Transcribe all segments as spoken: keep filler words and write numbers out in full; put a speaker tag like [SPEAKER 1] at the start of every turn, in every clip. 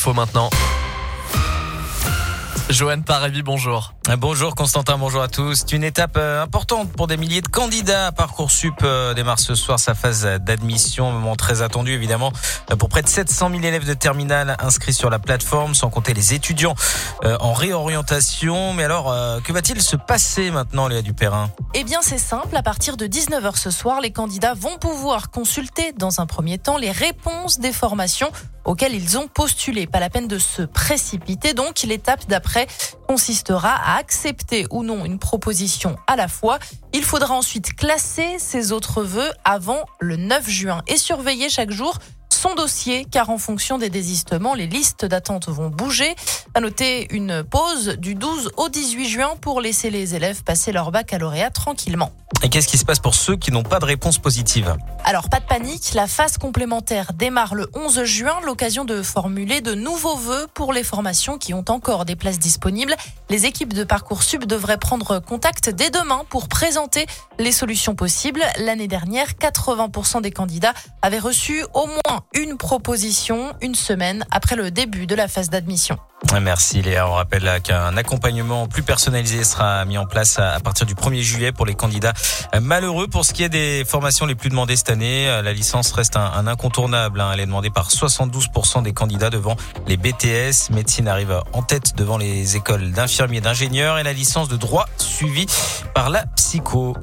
[SPEAKER 1] l'info maintenant. Joanne Parabi, bonjour.
[SPEAKER 2] Bonjour Constantin, bonjour à tous. C'est une étape importante pour des milliers de candidats. Parcoursup démarre ce soir sa phase d'admission, moment très attendu évidemment pour près de sept cent mille élèves de terminale inscrits sur la plateforme, sans compter les étudiants en réorientation. Mais alors, que va-t-il se passer maintenant, Léa Dupérin ?
[SPEAKER 3] Eh bien, c'est simple. À partir de dix-neuf heures ce soir, les candidats vont pouvoir consulter dans un premier temps les réponses des formations auxquelles ils ont postulé. Pas la peine de se précipiter. Donc, l'étape d'après consistera à accepter ou non une proposition à la fois. Il faudra ensuite classer ses autres vœux avant le neuf juin et surveiller chaque jour son dossier, car en fonction des désistements, les listes d'attente vont bouger. À noter une pause du douze au dix-huit juin pour laisser les élèves passer leur baccalauréat tranquillement.
[SPEAKER 2] Et qu'est-ce qui se passe pour ceux qui n'ont pas de réponse positive ?
[SPEAKER 3] Alors, pas de panique, la phase complémentaire démarre le onze juin, l'occasion de formuler de nouveaux vœux pour les formations qui ont encore des places disponibles. Les équipes de Parcoursup devraient prendre contact dès demain pour présenter les solutions possibles. L'année dernière, quatre-vingts pour cent des candidats avaient reçu au moins une proposition une semaine après le début de la phase d'admission.
[SPEAKER 2] Merci Léa. On rappelle qu'un accompagnement plus personnalisé sera mis en place à partir du premier juillet pour les candidats malheureux. Pour ce qui est des formations les plus demandées cette année, la licence reste un, un incontournable. Elle est demandée par soixante-douze pour cent des candidats devant les B T S. Médecine arrive en tête devant les écoles d'infirmiers et d'ingénieurs et la licence de droit suivie par la psycho.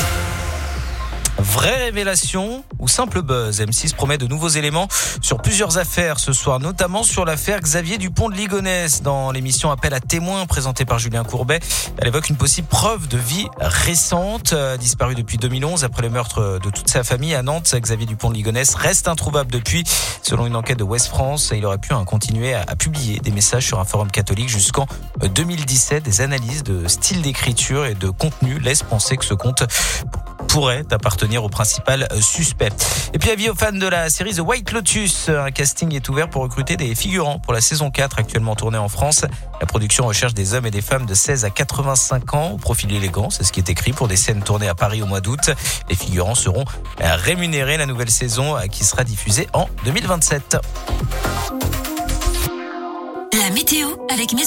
[SPEAKER 2] Vraie révélation ou simple buzz, M six promet de nouveaux éléments sur plusieurs affaires ce soir, notamment sur l'affaire Xavier Dupont de Ligonnès. Dans l'émission Appel à témoins présentée par Julien Courbet, elle évoque une possible preuve de vie récente. Disparu depuis deux mille onze après le meurtre de toute sa famille à Nantes, Xavier Dupont de Ligonnès reste introuvable depuis. Selon une enquête de Ouest France, il aurait pu hein, continuer à, à publier des messages sur un forum catholique jusqu'en deux mille dix-sept. Des analyses de style d'écriture et de contenu laissent penser que ce compte pourrait appartenir au principal suspect. Et puis avis aux fans de la série The White Lotus, un casting est ouvert pour recruter des figurants pour la saison quatre actuellement tournée en France. La production recherche des hommes et des femmes de seize à quatre-vingt-cinq ans au profil élégant, c'est ce qui est écrit pour des scènes tournées à Paris au mois d'août. Les figurants seront rémunérés. La nouvelle saison qui sera diffusée en deux mille vingt-sept.
[SPEAKER 4] La météo avec Maison